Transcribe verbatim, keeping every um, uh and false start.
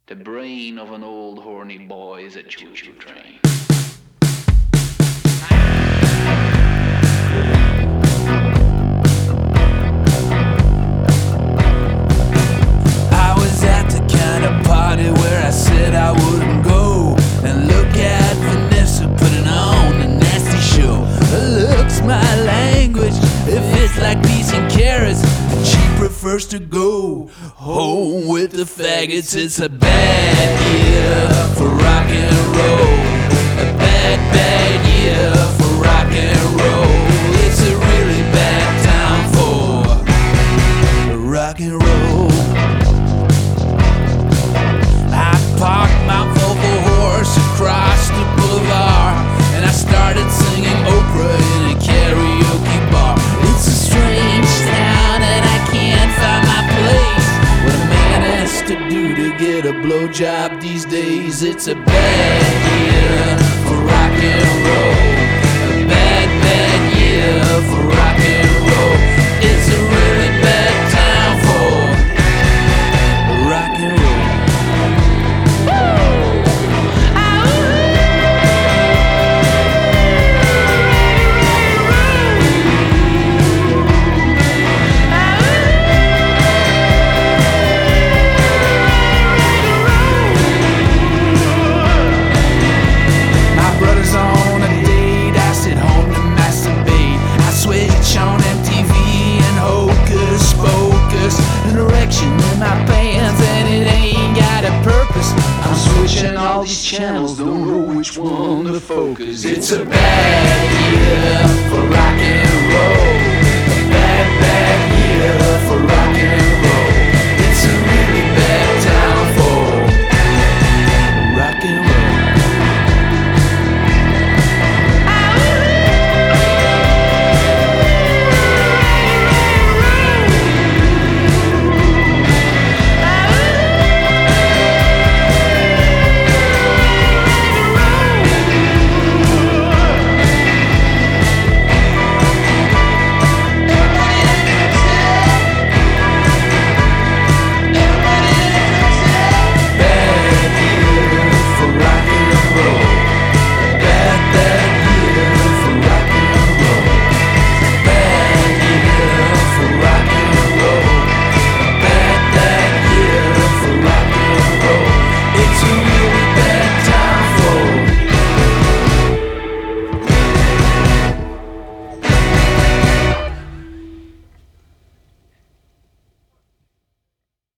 The brain of an old horny boy is a choo-choo train. I was at the kind of party where I said I wouldn't go, and look at Vanessa putting on a nasty show. Her looks, my language, if it's like peas and carrots, she prefers to go home with the faggots. It's a bad year for rock and roll, a bad, bad year for rock and roll. It's a really bad time for rock and roll. I parked my Volvo horse across the boulevard, and I started singing Oprah in a karaoke bar. It's a strange town and I can't find my place. What a man has to do to get a blowjob these days. It's a bad year for rock and roll, a bad, bad year for rock and roll. It's a really bad time for rock and roll. On a date, I sit home to masturbate. I switch on M T V and hocus pocus, an erection in my pants and it ain't got a purpose. I'm switching all these channels, don't know which one to focus. It's a bad year